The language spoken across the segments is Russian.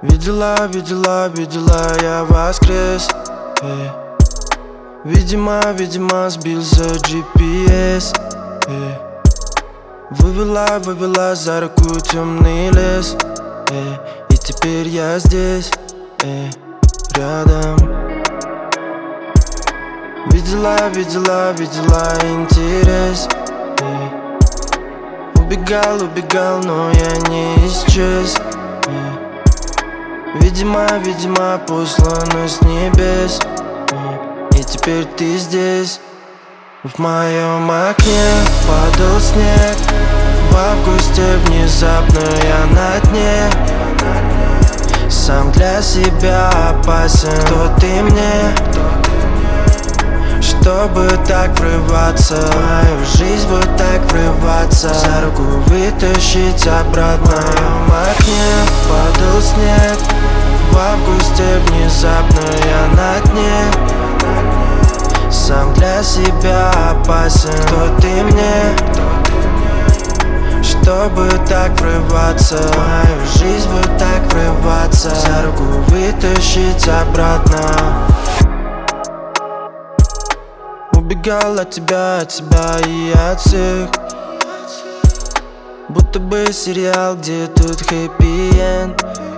Видела, видела, видела, я воскрес. Видимо, сбился GPS. Вывела за руку темный лес. И теперь я здесь, рядом. Видела интерес. Убегал, но я не исчез. Видимо, послано с небес. И теперь ты здесь. В моем окне падал снег. В августе внезапно я на дне. Сам для себя опасен. Кто ты мне? Чтобы так врываться в мою жизнь, вот так врываться, за руку вытащить обратно. В моем окне падал снег. В августе внезапно я на дне. Сам для себя опасен. Кто ты мне? Чтобы так врываться в мою жизнь, вот так врываться, за руку вытащить обратно. Убегал от тебя и от всех. Будто бы сериал, где тут хэппи-энд.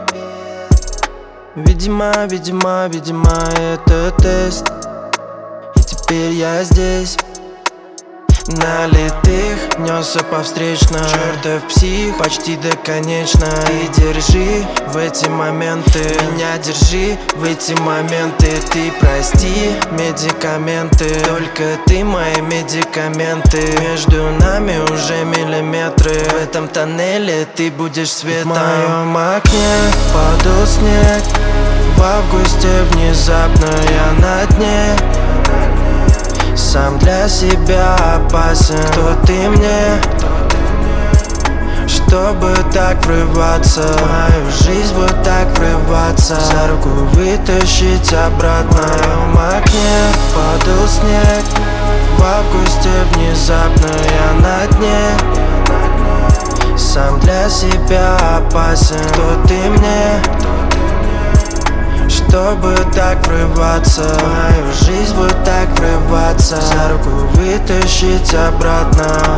Видимо, это тест. И теперь я здесь. Налитых несся по встречной. Чертов псих, почти до конечно. Ты держи в эти моменты, меня держи в эти моменты. Ты прости медикаменты, только ты мои медикаменты. Между нами уже миллиметры. В этом тоннеле ты будешь светом. В моем окне падал снег. В августе внезапно я на дне. Сам для себя опасен. Кто ты мне? Чтобы так врываться в мою жизнь, вот так врываться, за руку вытащить обратно. В моем окне падал снег. В августе внезапно я на дне. Сам для себя опасен. Кто ты мне? Чтобы так врываться в мою жизнь, вот так врываться, за руку вытащить обратно.